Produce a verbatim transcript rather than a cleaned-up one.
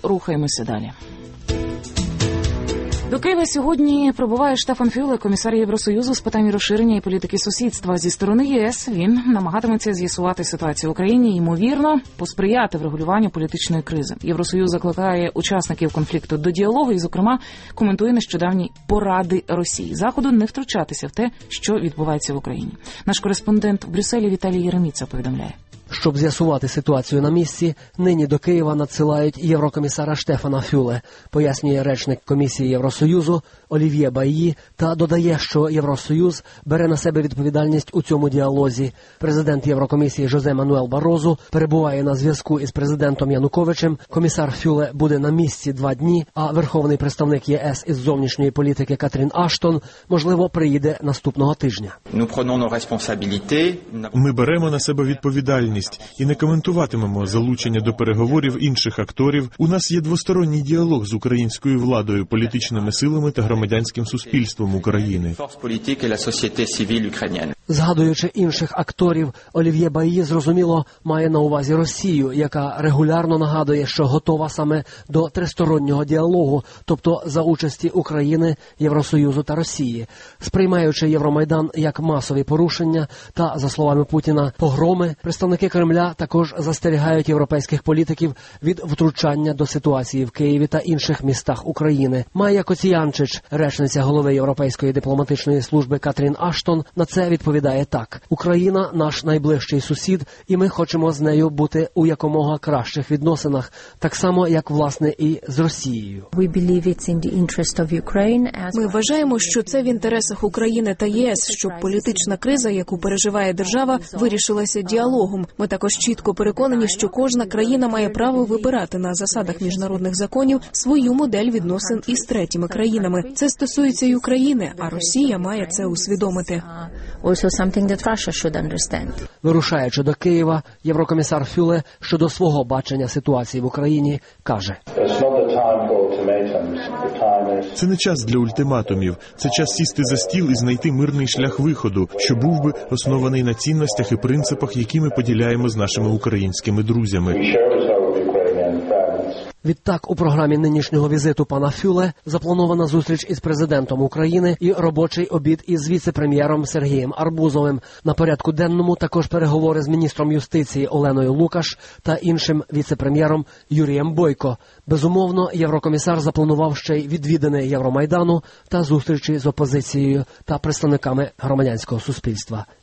рухаємося далі. До Києва сьогодні прибуває Штефан Фюле, комісар Євросоюзу з питань розширення і політики сусідства. Зі сторони ЄС він намагатиметься з'ясувати ситуацію в Україні і, ймовірно, посприяти врегулюванню політичної кризи. Євросоюз закликає учасників конфлікту до діалогу і, зокрема, коментує нещодавні поради Росії Заходу не втручатися в те, що відбувається в Україні. Наш кореспондент в Брюсселі Віталій Єреміца повідомляє. Щоб з'ясувати ситуацію на місці, нині до Києва надсилають єврокомісара Штефана Фюле, пояснює речник Комісії Євросоюзу Олів'є Байї та додає, що Євросоюз бере на себе відповідальність у цьому діалозі. Президент Єврокомісії Жозе Мануель Барозу перебуває на зв'язку із президентом Януковичем, комісар Фюле буде на місці два дні, а верховний представник ЄС із зовнішньої політики Катрін Аштон, можливо, приїде наступного тижня. Ми беремо на себе відповідальність і не коментуватимемо залучення до переговорів інших акторів. У нас є двосторонній діалог з українською владою, політичними силами та громадянським суспільством України. Згадуючи інших акторів, Олів'є Байї, зрозуміло, має на увазі Росію, яка регулярно нагадує, що готова саме до тристороннього діалогу, тобто за участі України, Євросоюзу та Росії. Сприймаючи Євромайдан як масові порушення та, за словами Путіна, погроми, представники Кремля також застерігають європейських політиків від втручання до ситуації в Києві та інших містах України. Майя Коціянчич, речниця голови Європейської дипломатичної служби Катрін Аштон, на це відповідає так. Україна – наш найближчий сусід, і ми хочемо з нею бути у якомога кращих відносинах, так само, як, власне, і з Росією. Ми вважаємо, що це в інтересах України та ЄС, щоб політична криза, яку переживає держава, вирішилася діалогом. Ми також чітко переконані, що кожна країна має право вибирати на засадах міжнародних законів свою модель відносин із третіми країнами. Це стосується й України, а Росія має це усвідомити. Вирушаючи до Києва, єврокомісар Фюле щодо свого бачення ситуації в Україні каже: Це не час для ультиматумів, це час сісти за стіл і знайти мирний шлях виходу, що був би оснований на цінностях і принципах, які ми поділяємо з нашими українськими друзями. Відтак, у програмі нинішнього візиту пана Фюле запланована зустріч із президентом України і робочий обід із віце-прем'єром Сергієм Арбузовим. На порядку денному також переговори з міністром юстиції Оленою Лукаш та іншим віце-прем'єром Юрієм Бойко. Безумовно, єврокомісар запланував ще й відвідини Євромайдану та зустрічі з опозицією та представниками громадянського суспільства.